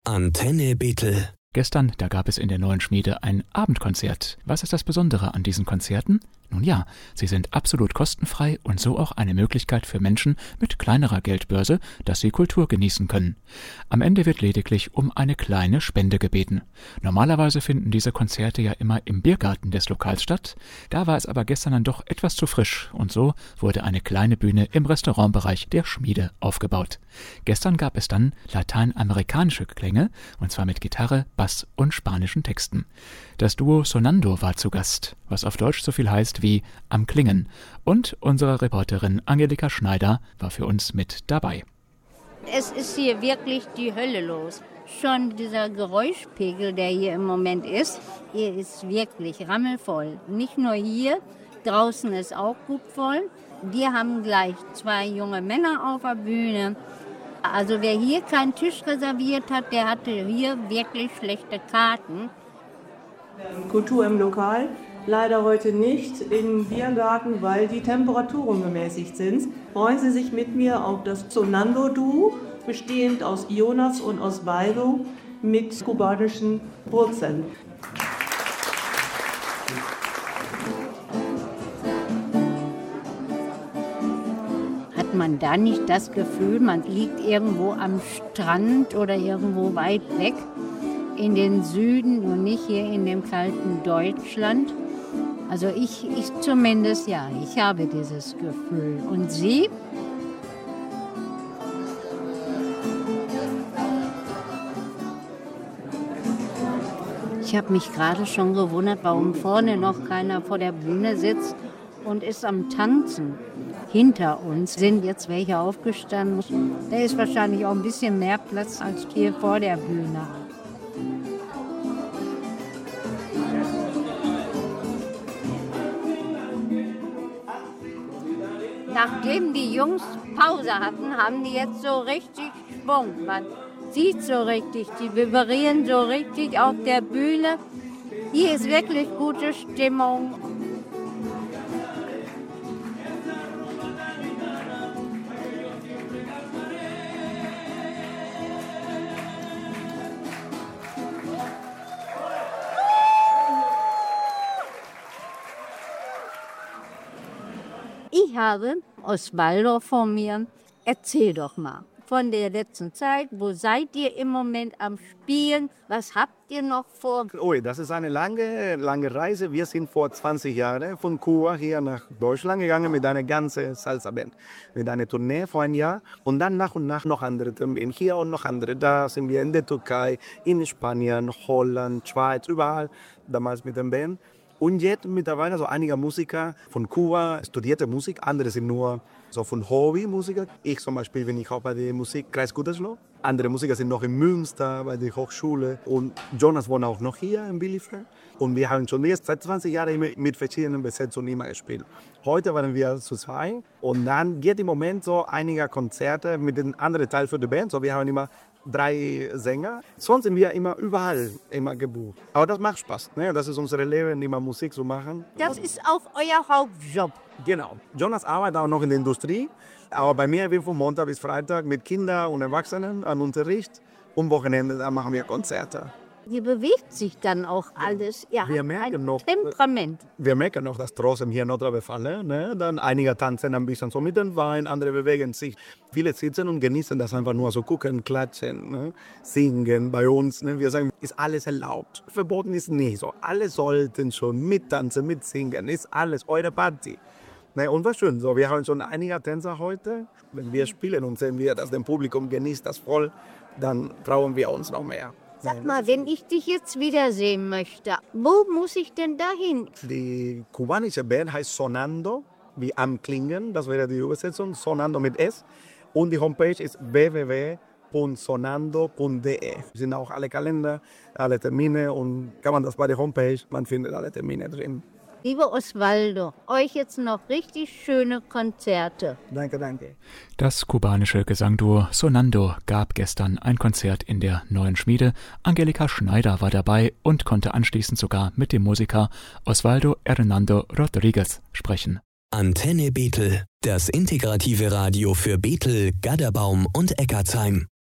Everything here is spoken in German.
Antenne Bethel. Gestern, da gab es in der Neuen Schmiede ein Abendkonzert. Was ist das Besondere an diesen Konzerten? Nun ja, sie sind absolut kostenfrei und so auch eine Möglichkeit für Menschen mit kleinerer Geldbörse, dass sie Kultur genießen können. Am Ende wird lediglich um eine kleine Spende gebeten. Normalerweise finden diese Konzerte ja immer im Biergarten des Lokals statt. Da war es aber gestern dann doch etwas zu frisch und so wurde eine kleine Bühne im Restaurantbereich der Schmiede aufgebaut. Gestern gab es dann lateinamerikanische Klänge, und zwar mit Gitarre, Bass und spanischen Texten. Das Duo Sonando war zu Gast, was auf Deutsch so viel heißt wie am Klingen. Und unsere Reporterin Angelika Schneider war für uns mit dabei. Es ist hier wirklich die Hölle los. Schon dieser Geräuschpegel, der hier im Moment ist, hier ist wirklich rammelvoll. Nicht nur hier, draußen ist auch gut voll. Wir haben gleich 2 junge Männer auf der Bühne. Also wer hier keinen Tisch reserviert hat, der hatte hier wirklich schlechte Karten. Kultur im Lokal, leider heute nicht im Biergarten, weil die Temperaturen gemäßigt sind. Freuen Sie sich mit mir auf das Sonando-Duo, bestehend aus Jonas und Osvaldo mit kubanischen Wurzeln. Hat man da nicht das Gefühl, man liegt irgendwo am Strand oder irgendwo weit weg in den Süden und nicht hier in dem kalten Deutschland? Also ich zumindest, ja, ich habe dieses Gefühl. Und Sie? Ich habe mich gerade schon gewundert, warum vorne noch keiner vor der Bühne sitzt und ist am Tanzen. Hinter uns sind jetzt welche aufgestanden. Da ist wahrscheinlich auch ein bisschen mehr Platz als hier vor der Bühne. Nachdem die Jungs Pause hatten, haben die jetzt so richtig Schwung. Man sieht so richtig, die vibrieren so richtig auf der Bühne. Hier ist wirklich gute Stimmung. Ich habe Osvaldo vor mir. Erzähl doch mal von der letzten Zeit. Wo seid ihr im Moment am Spielen? Was habt ihr noch vor? Das ist eine lange Reise. Wir sind vor 20 Jahren von Kuba hier nach Deutschland gegangen mit einer ganzen Salsa-Band. Mit einer Tournee vor einem Jahr. Und dann nach und nach noch andere Tourneen. Hier und noch andere. Da sind wir in der Türkei, in Spanien, Holland, Schweiz, überall. Damals mit der Band. Und jetzt mittlerweile so einige Musiker von Kuba studierte Musik, andere sind nur so von Hobby-Musiker. Ich zum Beispiel bin ich auch bei der Musikkreis Gütersloh. Andere Musiker sind noch in Münster bei der Hochschule. Und Jonas wohnt auch noch hier in Bielefeld. Und wir haben schon jetzt seit 20 Jahren mit verschiedenen Besetzungen immer gespielt. Heute waren wir zu 2. Und dann geht im Moment so einige Konzerte mit den anderen Teilen für die Band. So, wir haben immer 3 Sänger. Sonst sind wir überall gebucht. Aber das macht Spaß. Ne? Das ist unser Leben, immer Musik zu machen. Das ist auch euer Hauptjob. Genau. Jonas arbeitet auch noch in der Industrie. Aber bei mir bin ich von Montag bis Freitag mit Kindern und Erwachsenen an Unterricht. Und Wochenende da machen wir Konzerte. Hier bewegt sich dann auch alles. Ja, wir merken ein noch, Temperament. Wir merken noch, dass draußen hier in Nordrhein-Westfalen, ne, dann einige tanzen ein bisschen so mit dem Wein, andere bewegen sich. Viele sitzen und genießen das einfach nur so, gucken, klatschen, ne, singen bei uns. Ne. Wir sagen, ist alles erlaubt. Verboten ist nicht so. Alle sollten schon mittanzen, mitsingen. Ist alles eure Party. Ne, und was schön, so, wir haben schon einige Tänzer heute. Wenn wir spielen und sehen wir, dass das Publikum genießt das voll, dann trauen wir uns noch mehr. Sag mal, wenn ich dich jetzt wiedersehen möchte, wo muss ich denn dahin? Die kubanische Band heißt Sonando, wie am Klingen, das wäre die Übersetzung, Sonando mit S. Und die Homepage ist www.sonando.de. Es sind auch alle Kalender, alle Termine und kann man das bei der Homepage, man findet alle Termine drin. Lieber Osvaldo, euch jetzt noch richtig schöne Konzerte. Danke. Das kubanische Gesangduo Sonando gab gestern ein Konzert in der Neuen Schmiede. Angelika Schneider war dabei und konnte anschließend sogar mit dem Musiker Osvaldo Hernando Rodriguez sprechen. Antenne Bethel, das integrative Radio für Bethel, Gaderbaum und Eckartsheim.